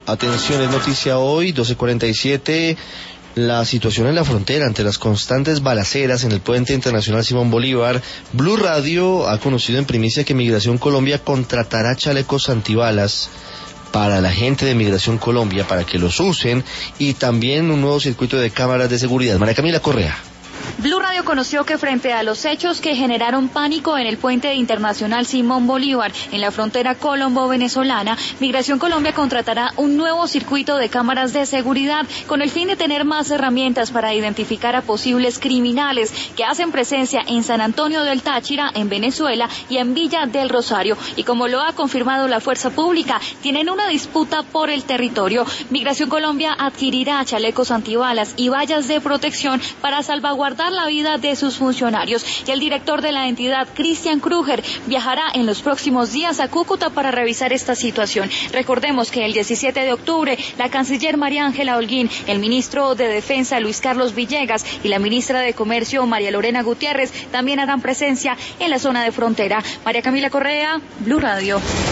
Atención, es noticia hoy, 12:47. La situación en la frontera ante las constantes balaceras en el puente internacional Simón Bolívar. Blue Radio ha conocido en primicia que Migración Colombia contratará chalecos antibalas para la gente de Migración Colombia para que los usen, y también un nuevo circuito de cámaras de seguridad. María Camila Correa. Blue Radio conoció que frente a los hechos que generaron pánico en el puente internacional Simón Bolívar, en la frontera colombo-venezolana, Migración Colombia contratará un nuevo circuito de cámaras de seguridad con el fin de tener más herramientas para identificar a posibles criminales que hacen presencia en San Antonio del Táchira, en Venezuela, y en Villa del Rosario. Y como lo ha confirmado la fuerza pública, tienen una disputa por el territorio. Migración Colombia adquirirá chalecos antibalas y vallas de protección para salvaguardar la vida de sus funcionarios, y el director de la entidad, Christian Kruger, viajará en los próximos días a Cúcuta para revisar esta situación. Recordemos que el 17 de octubre la canciller María Ángela Holguín, el ministro de Defensa Luis Carlos Villegas y la ministra de Comercio María Lorena Gutiérrez también harán presencia en la zona de frontera. María Camila Correa, Blue Radio.